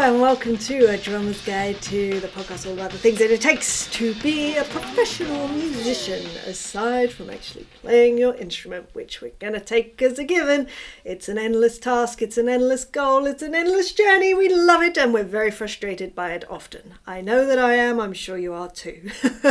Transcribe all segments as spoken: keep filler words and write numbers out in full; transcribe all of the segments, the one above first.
and welcome to A Drummer's Guide to the podcast all about the things that it takes to be a professional musician, aside from actually playing your instrument, which we're going to take as a given. It's an endless task, it's an endless goal, it's an endless journey. We love it and we're very frustrated by it often. I know that I am, I'm sure you are too.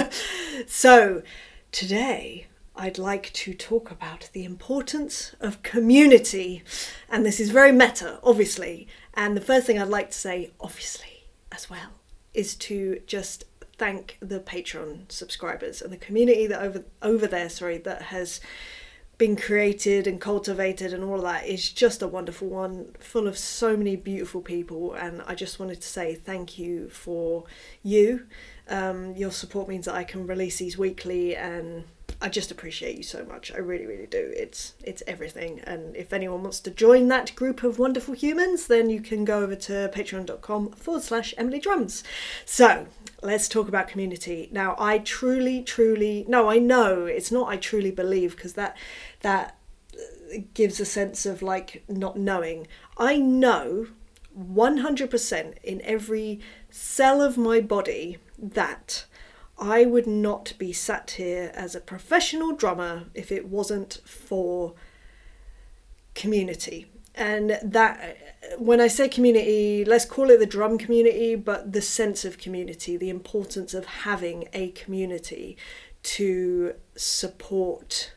So, today I'd like to talk about the importance of community. And this is very meta, obviously. And the first thing I'd like to say, obviously, as well, is to just thank the Patreon subscribers and the community that over over there, sorry, that has been created and cultivated, and all of that is just a wonderful one, full of so many beautiful people. And I just wanted to say thank you for you. Um, your support means that I can release these weekly, and I just appreciate you so much. I really, really do. It's it's everything. And if anyone wants to join that group of wonderful humans, then you can go over to patreon.com forward slash Emily Drums. So let's talk about community. Now, I truly, truly, no, I know it's not I truly believe, because that that gives a sense of like not knowing. I know one hundred percent in every cell of my body that I would not be sat here as a professional drummer if it wasn't for community. And that, when I say community, let's call it the drum community, but the sense of community, the importance of having a community to support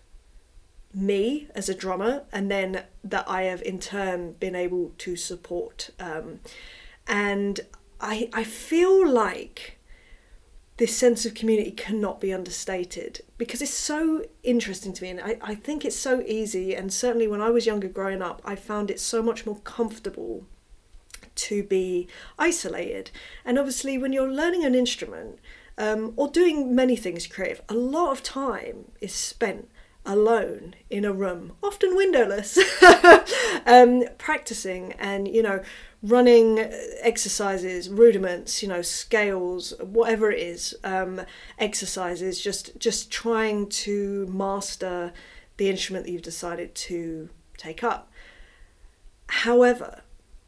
me as a drummer, and then that I have in turn been able to support. Um, and I I feel like this sense of community cannot be understated, because it's so interesting to me, and I, I think it's so easy, and certainly when I was younger growing up, I found it so much more comfortable to be isolated. And obviously when you're learning an instrument um, or doing many things creative, a lot of time is spent alone in a room, often windowless, um, practicing and, you know, running exercises, rudiments, you know, scales, whatever it is, um, exercises, just just trying to master the instrument that you've decided to take up. However,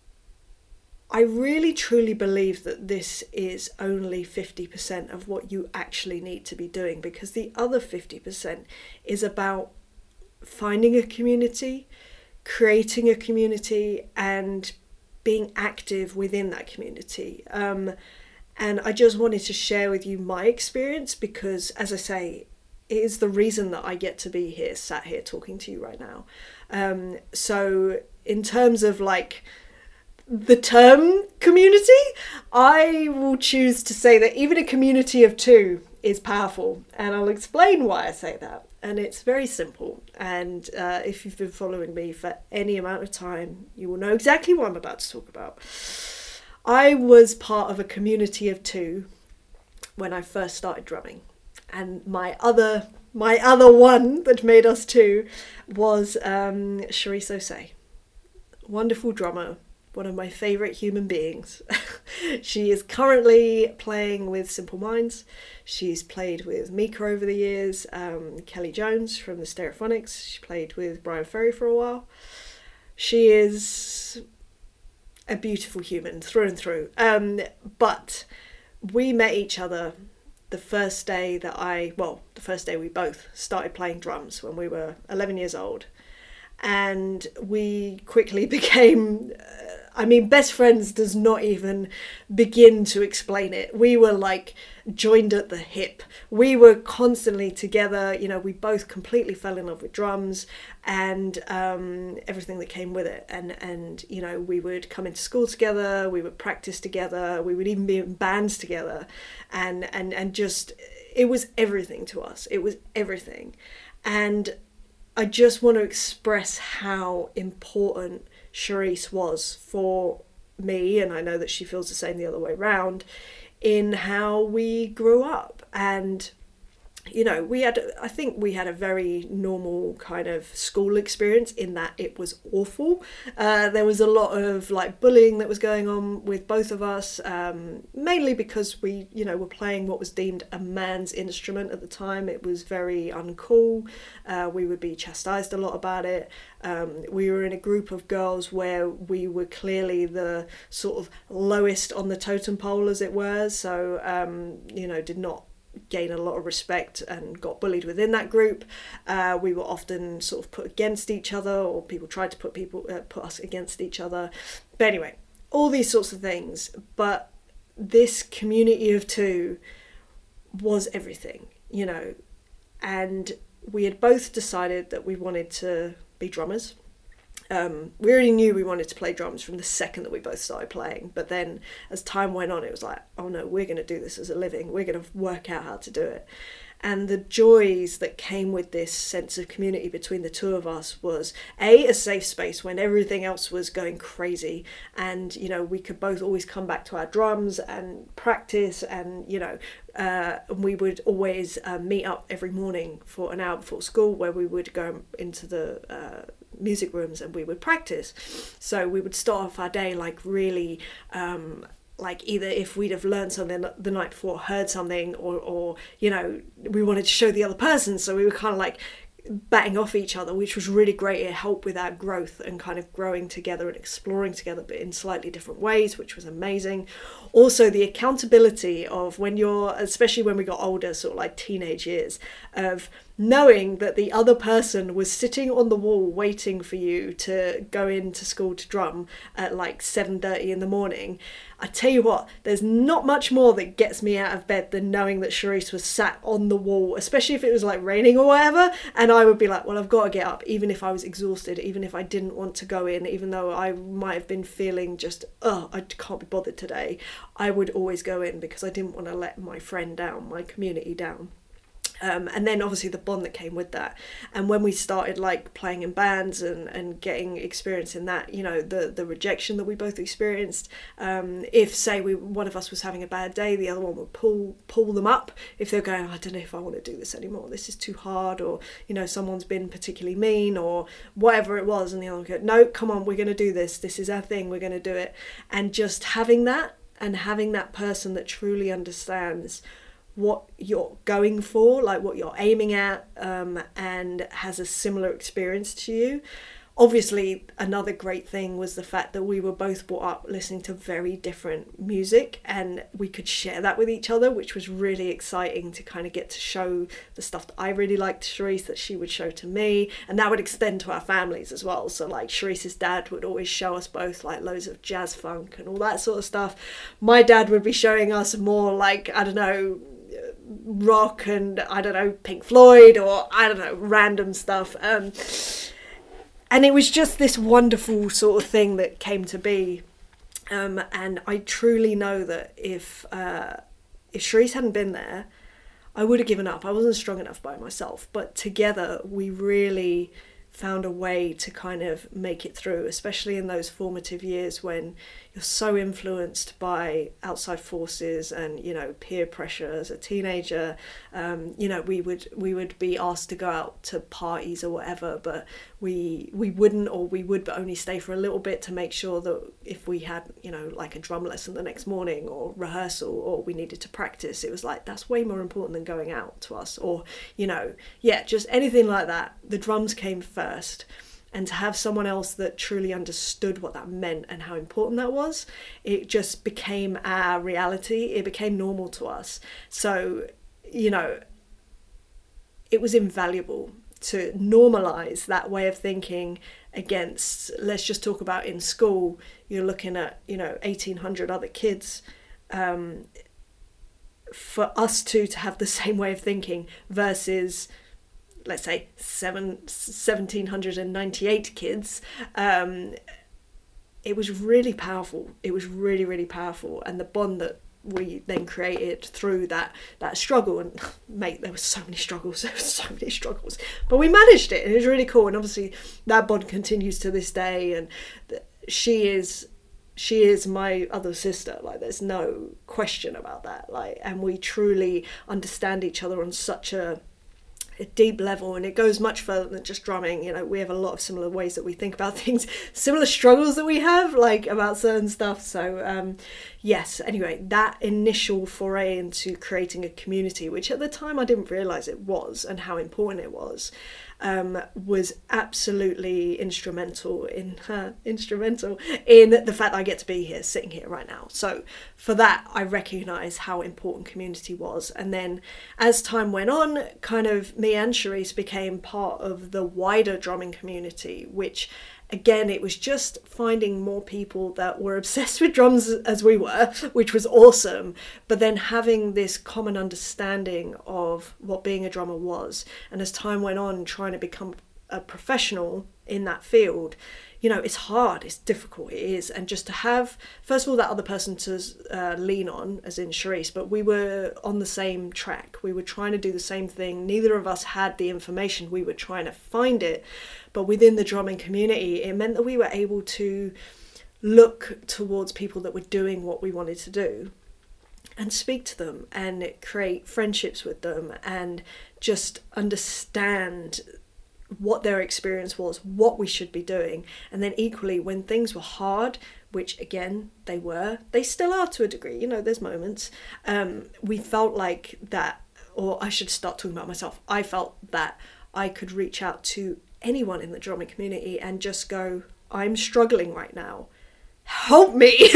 I really truly believe that this is only fifty percent of what you actually need to be doing, because the other fifty percent is about finding a community, creating a community, and being active within that community. Um, and I just wanted to share with you my experience, because, as I say, it is the reason that I get to be here, sat here talking to you right now. Um, so in terms of like the term community, I will choose to say that even a community of two is powerful, and I'll explain why I say that. And it's very simple, and uh, if you've been following me for any amount of time, you will know exactly what I'm about to talk about. I was part of a community of two when I first started drumming, and my other my other one that made us two was um, Charisse Osei, wonderful drummer, one of my favourite human beings. She is currently playing with Simple Minds. She's played with Mika over the years, um, Kelly Jones from the Stereophonics. She played with Brian Ferry for a while. She is a beautiful human through and through. Um, but we met each other the first day that I, well, the first day we both started playing drums, when we were eleven years old. And we quickly became, uh, I mean, best friends does not even begin to explain it. We were like joined at the hip. We were constantly together. You know, we both completely fell in love with drums and um, everything that came with it. And, and, you know, we would come into school together. We would practice together. We would even be in bands together. And, and, and just, it was everything to us. It was everything. And I just want to express how important Charisse was for me, and I know that she feels the same the other way around, in how we grew up. And you know, we had, I think we had a very normal kind of school experience in that it was awful. Uh, there was a lot of like bullying that was going on with both of us, um, mainly because we, you know, were playing what was deemed a man's instrument at the time. It was very uncool. Uh, we would be chastised a lot about it. Um, we were in a group of girls where we were clearly the sort of lowest on the totem pole, as it were. So, um, you know, did not gain a lot of respect and got bullied within that group. Uh, we were often sort of put against each other, or people tried to put people uh, put us against each other. But anyway, all these sorts of things. But this community of two was everything, you know. And we had both decided that we wanted to be drummers. Um, we already knew we wanted to play drums from the second that we both started playing, but then as time went on, it was like, oh no, we're going to do this as a living. We're going to work out how to do it. And the joys that came with this sense of community between the two of us was a, a safe space when everything else was going crazy. And, you know, we could both always come back to our drums and practice, and, you know, uh, we would always uh, meet up every morning for an hour before school, where we would go into the uh, music rooms and we would practice. So we would start off our day like really um like either if we'd have learned something the night before, heard something, or or you know, we wanted to show the other person, so we were kind of like batting off each other, which was really great. It helped with our growth and kind of growing together and exploring together, but in slightly different ways, which was amazing. Also, the accountability of when you're, especially when we got older, sort of like teenage years, of knowing that the other person was sitting on the wall waiting for you to go into school to drum at like seven thirty in the morning. I tell you what, there's not much more that gets me out of bed than knowing that Charisse was sat on the wall, especially if it was like raining or whatever, and I would be like, well, I've got to get up, even if I was exhausted, even if I didn't want to go in, even though I might have been feeling just, oh, I can't be bothered today. I would always go in because I didn't want to let my friend down, my community down. Um, and then obviously the bond that came with that. And when we started like playing in bands and, and getting experience in that, you know, the, the rejection that we both experienced, um, if say we one of us was having a bad day, the other one would pull pull them up if they're going, I don't know if I want to do this anymore, this is too hard, or, you know, someone's been particularly mean or whatever it was, and the other would go, no, come on, we're going to do this, this is our thing, we're going to do it. And just having that, and having that person that truly understands what you're going for, like what you're aiming at, um, and has a similar experience to you. Obviously, another great thing was the fact that we were both brought up listening to very different music, and we could share that with each other, which was really exciting to kind of get to show the stuff that I really liked to Charisse, that she would show to me, and that would extend to our families as well. So like Charisse's dad would always show us both like loads of jazz funk and all that sort of stuff. My dad would be showing us more like, I don't know, rock and, I don't know, Pink Floyd, or I don't know, random stuff. Um, and it was just this wonderful sort of thing that came to be. Um, and I truly know that if uh, if Charisse hadn't been there, I would have given up. I wasn't strong enough by myself. But together, we really found a way to kind of make it through, especially in those formative years when you're so influenced by outside forces and, you know, peer pressure as a teenager. Um, you know, we would we would be asked to go out to parties or whatever, but we we wouldn't, or we would but only stay for a little bit to make sure that if we had, you know, like a drum lesson the next morning or rehearsal, or we needed to practice, it was like, that's way more important than going out to us, or, you know, yeah, just anything like that. The drums came first. And to have someone else that truly understood what that meant and how important that was, it just became our reality. It became normal to us. So, you know, it was invaluable to normalize that way of thinking against, let's just talk about in school, you're looking at, you know, eighteen hundred other kids. Um, for us two to have the same way of thinking versus, let's say, seven, one thousand seven hundred ninety-eight kids, um, it was really powerful. It was really, really powerful. And the bond that we then created through that that struggle, and mate, there were so many struggles, there were so many struggles, but we managed it, and it was really cool. And obviously that bond continues to this day, and she is she is my other sister. Like, there's no question about that. Like, and we truly understand each other on such a, a deep level, and it goes much further than just drumming. You know, we have a lot of similar ways that we think about things, similar struggles that we have, like, about certain stuff. So, um, yes, anyway, that initial foray into creating a community, which at the time I didn't realise it was, and how important it was, um, was absolutely instrumental in uh, instrumental in the fact that I get to be here, sitting here right now. So for that, I recognise how important community was. And then as time went on, kind of me and Charisse became part of the wider drumming community, which again, it was just finding more people that were obsessed with drums as we were, which was awesome. But then having this common understanding of what being a drummer was. And as time went on, trying to become a professional in that field, you know, it's hard, it's difficult, it is. And just to have, first of all, that other person to uh, lean on, as in Charisse, but we were on the same track. We were trying to do the same thing. Neither of us had the information. We were trying to find it. But within the drumming community, it meant that we were able to look towards people that were doing what we wanted to do and speak to them and create friendships with them and just understand what their experience was, what we should be doing. And then equally, when things were hard, which again, they were, they still are to a degree, you know, there's moments, um, we felt like that, or I should start talking about myself, I felt that I could reach out to anyone in the drumming community and just go, I'm struggling right now. Help me,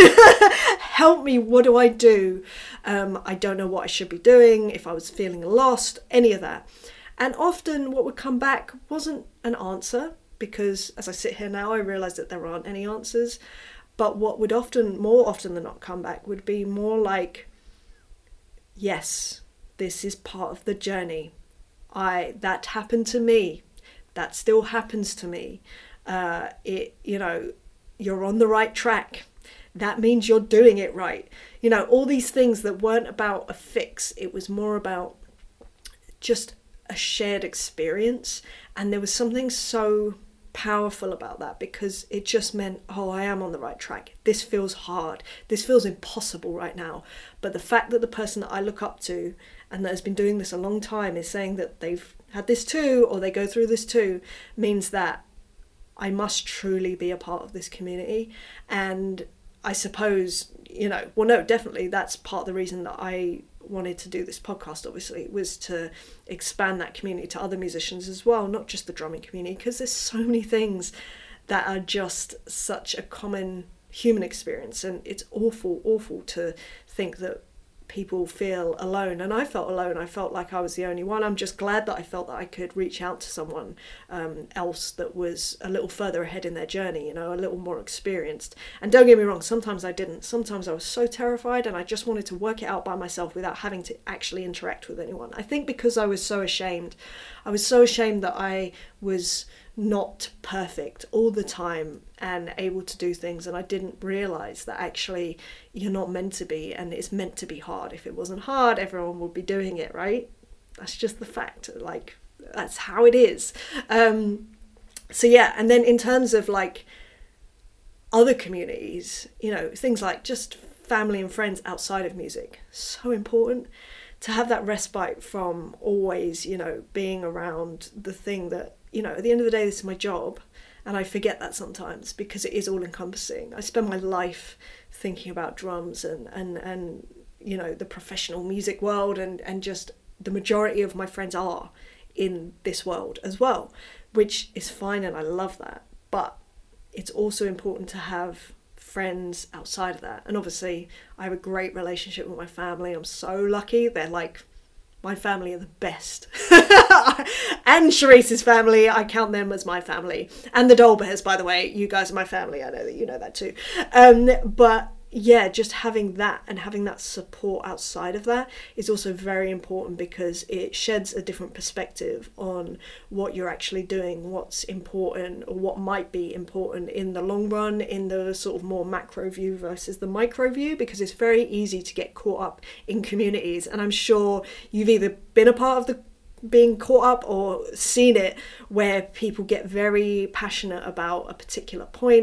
help me, what do I do? Um, I don't know what I should be doing, if I was feeling lost, any of that. And often what would come back wasn't an answer, because as I sit here now, I realise that there aren't any answers. But what would often, more often than not, come back would be more like, yes, this is part of the journey. I that happened to me. That still happens to me. Uh, it, you know, you're on the right track. That means you're doing it right. You know, all these things that weren't about a fix. It was more about just a shared experience. And there was something so powerful about that, because it just meant, oh, I am on the right track. This feels hard. This feels impossible right now. But the fact that the person that I look up to and that has been doing this a long time is saying that they've had this too, or they go through this too, means that I must truly be a part of this community. And I suppose, you know, well, no, definitely that's part of the reason that I wanted to do this podcast, obviously, was to expand that community to other musicians as well, not just the drumming community, because there's so many things that are just such a common human experience, and it's awful, awful to think that people feel alone. And I felt alone. I felt like I was the only one. I'm just glad that I felt that I could reach out to someone um, else that was a little further ahead in their journey, you know, a little more experienced. And don't get me wrong, sometimes I didn't. Sometimes I was so terrified and I just wanted to work it out by myself without having to actually interact with anyone. I think because I was so ashamed. I was so ashamed that I was not perfect all the time and able to do things, and I didn't realise that actually you're not meant to be, and it's meant to be hard. If it wasn't hard, everyone would be doing it, right? That's just the fact, like, that's how it is. Um, so yeah, and then in terms of like other communities, you know, things like just family and friends outside of music, so important to have that respite from always, you know, being around the thing that, you know, at the end of the day, this is my job, and I forget that sometimes because it is all encompassing. I spend my life thinking about drums and, and, and you know, the professional music world, and, and just the majority of my friends are in this world as well, which is fine, and I love that. But it's also important to have friends outside of that. And obviously, I have a great relationship with my family. I'm so lucky. They're like, my family are the best. And Charisse's family, I count them as my family. And the Dolbears, by the way, you guys are my family. I know that you know that too. Um, but yeah, just having that and having that support outside of that is also very important, because it sheds a different perspective on what you're actually doing, what's important, or what might be important in the long run, in the sort of more macro view versus the micro view, because it's very easy to get caught up in communities. And I'm sure you've either been a part of the being caught up or seen it, where people get very passionate about a particular point,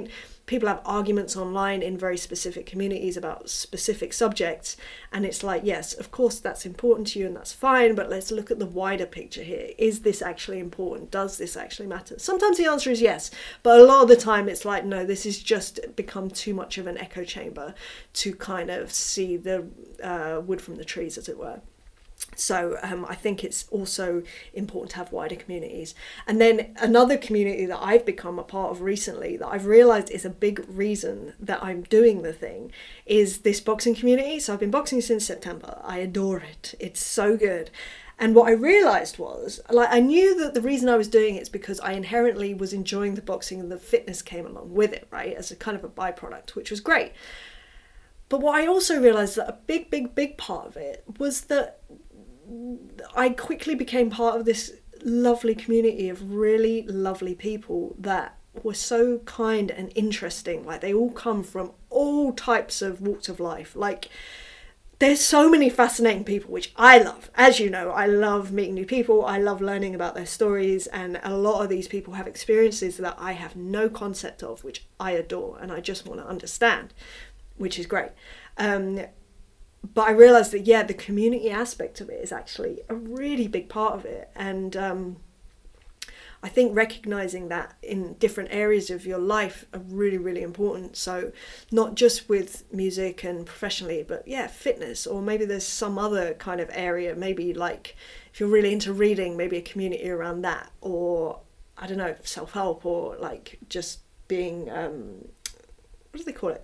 people have arguments online in very specific communities about specific subjects, and it's like, yes, of course that's important to you and that's fine, but let's look at the wider picture here. Is this actually important? Does this actually matter? Sometimes the answer is yes, but a lot of the time it's like, no, this has just become too much of an echo chamber to kind of see the uh, wood from the trees, as it were. So um, I think it's also important to have wider communities. And then another community that I've become a part of recently that I've realised is a big reason that I'm doing the thing is this boxing community. So I've been boxing since September. I adore it. It's so good. And what I realised was, like, I knew that the reason I was doing it is because I inherently was enjoying the boxing and the fitness came along with it, right, as a kind of a byproduct, which was great. But what I also realised that a big, big, big part of it was that I quickly became part of this lovely community of really lovely people that were so kind and interesting. Like, they all come from all types of walks of life. Like, there's so many fascinating people, which I love. As you know, I love meeting new people. I love learning about their stories. And a lot of these people have experiences that I have no concept of, which I adore. And I just want to understand, which is great. Um, But I realised that, yeah, the community aspect of it is actually a really big part of it. And um, I think recognising that in different areas of your life are really, really important. So not just with music and professionally, but, yeah, fitness, or maybe there's some other kind of area. Maybe, like, if you're really into reading, maybe a community around that. Or, I don't know, self-help, or, like, just being, um, what do they call it?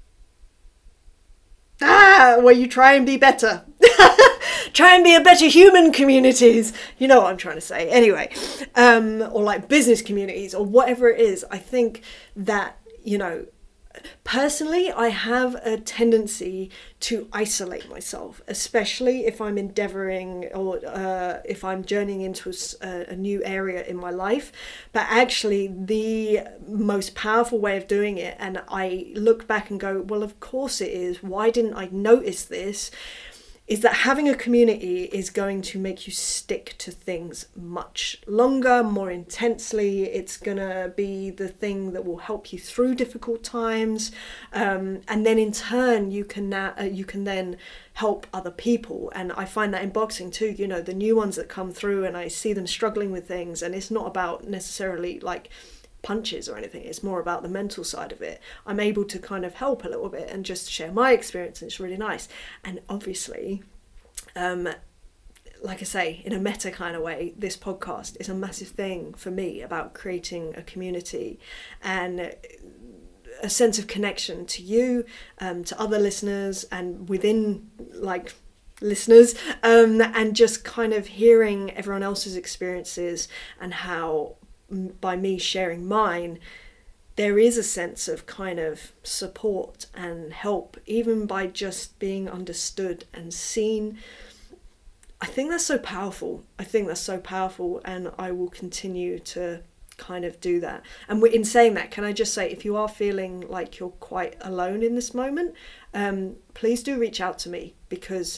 Ah, where you try and be better. Try and be a better human communities. You know what I'm trying to say. Anyway, um, or like business communities or whatever it is. I think that, you know, personally, I have a tendency to isolate myself, especially if I'm endeavoring or uh, if I'm journeying into a, a new area in my life. But actually, the most powerful way of doing it, and I look back and go, well, of course it is. Why didn't I notice this? Is that having a community is going to make you stick to things much longer, more intensely. It's going to be the thing that will help you through difficult times. Um, and then in turn, you can now, uh, you can then help other people. And I find that in boxing too, you know, the new ones that come through and I see them struggling with things, and it's not about necessarily like punches or anything, it's more about the mental side of it. I'm able to kind of help a little bit and just share my experience, and it's really nice. And obviously, um, like I say, in a meta kind of way, this podcast is a massive thing for me about creating a community and a sense of connection to you, um, to other listeners, and within like listeners, um, and just kind of hearing everyone else's experiences and how by me sharing mine, there is a sense of kind of support and help, even by just being understood and seen. I think that's so powerful. I think that's so powerful, and I will continue to kind of do that. And in saying that, can I just say, if you are feeling like you're quite alone in this moment, um, please do reach out to me, because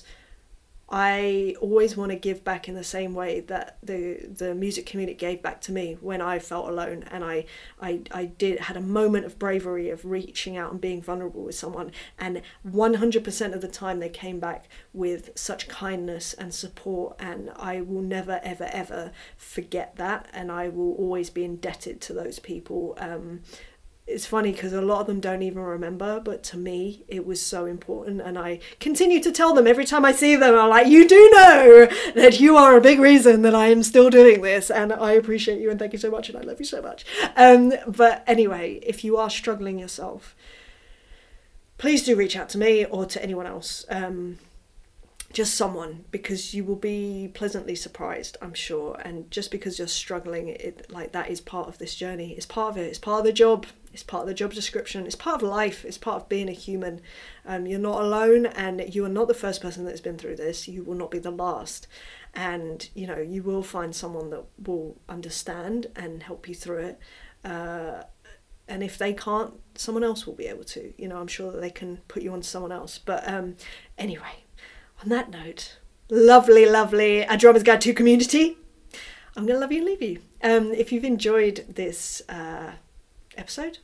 I always want to give back in the same way that the the music community gave back to me when I felt alone, and I I, I did had a moment of bravery of reaching out and being vulnerable with someone, and one hundred percent of the time they came back with such kindness and support, and I will never ever ever forget that, and I will always be indebted to those people. Um, It's funny because a lot of them don't even remember, but to me, it was so important. And I continue to tell them every time I see them, I'm like, you do know that you are a big reason that I am still doing this. And I appreciate you and thank you so much. And I love you so much. Um, but anyway, if you are struggling yourself, please do reach out to me or to anyone else. Um, just someone, because you will be pleasantly surprised, I'm sure. And just because you're struggling, it like that is part of this journey. It's part of it. It's part of the job. It's part of the job description. It's part of life. It's part of being a human. Um, you're not alone, and you are not the first person that's been through this. You will not be the last. And, you know, you will find someone that will understand and help you through it. Uh, and if they can't, someone else will be able to. You know, I'm sure that they can put you on to someone else. But um, anyway, on that note, lovely, lovely A Drummer's Guide to Community. I'm going to love you and leave you. Um, if you've enjoyed this uh, episode,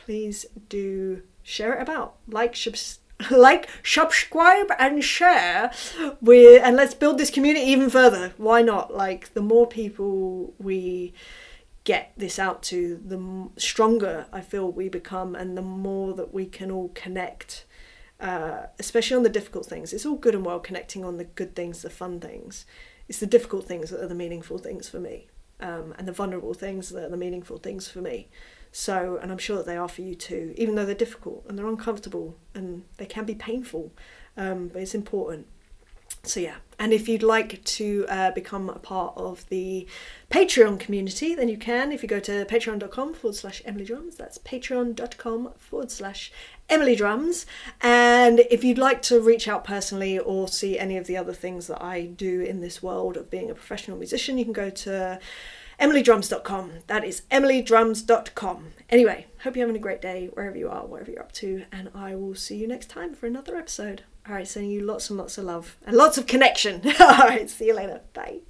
please do share it about. Like, subs- like, subscribe and share with, and let's build this community even further. Why not? Like, the more people we get this out to, the stronger I feel we become, and the more that we can all connect, uh, especially on the difficult things. It's all good and well connecting on the good things, the fun things. It's the difficult things that are the meaningful things for me, um, and the vulnerable things that are the meaningful things for me. So, and I'm sure that they are for you too, even though they're difficult and they're uncomfortable and they can be painful, um, but it's important. So yeah, and if you'd like to uh, become a part of the Patreon community, then you can if you go to patreon.com forward slash Emily Drums. That's patreon.com forward slash Emily Drums. And if you'd like to reach out personally or see any of the other things that I do in this world of being a professional musician, you can go to emily drums dot com. That is emily drums dot com. Anyway, hope you're having a great day wherever you are, wherever you're up to, and I will see you next time for another episode. All right, sending you lots and lots of love and lots of connection. All right, see you later. Bye.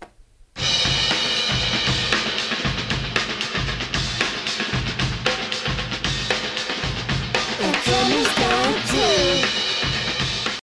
It's